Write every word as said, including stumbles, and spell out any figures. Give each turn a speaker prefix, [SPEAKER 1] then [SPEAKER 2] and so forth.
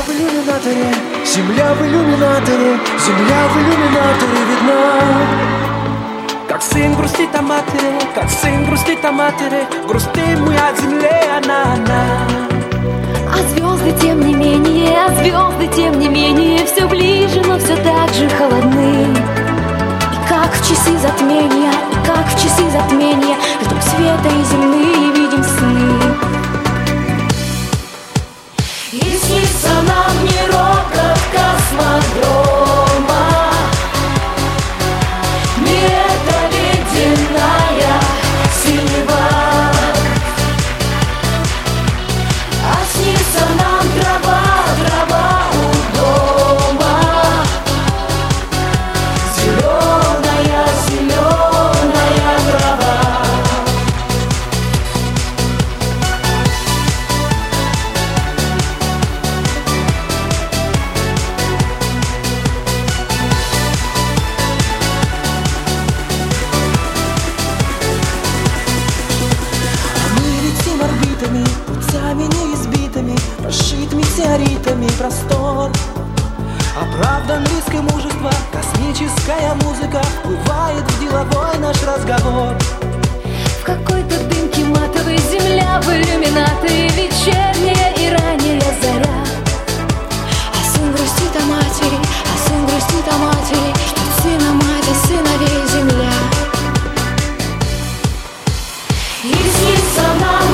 [SPEAKER 1] в иллюминаторе, земля в иллюминаторе, земля в иллюминаторе видна. Как сын грустит о матери, как сын грустит о матери, грустим мы от земли, она, она.
[SPEAKER 2] А звезды тем не менее, а звезды тем не менее все ближе, но все так же холодны. И как в часы затмения, и как в часы затмения, ждем света и земные видим сны. И снится нам не рокот космодрома, не эта ледяная синева, а снится нам трава, трава у дома, зеленая, зеленая трава.
[SPEAKER 1] Путями неизбитыми, прошит метеоритами простор. Оправдан риск и мужество, космическая музыка вплывает в деловой наш разговор.
[SPEAKER 2] В какой-то дымке матовой земля в иллюминаторе, вечерняя и ранняя заря. А сын грустит о матери, а сын грустит о матери, что сына мать, а сыновей земля. И снится нам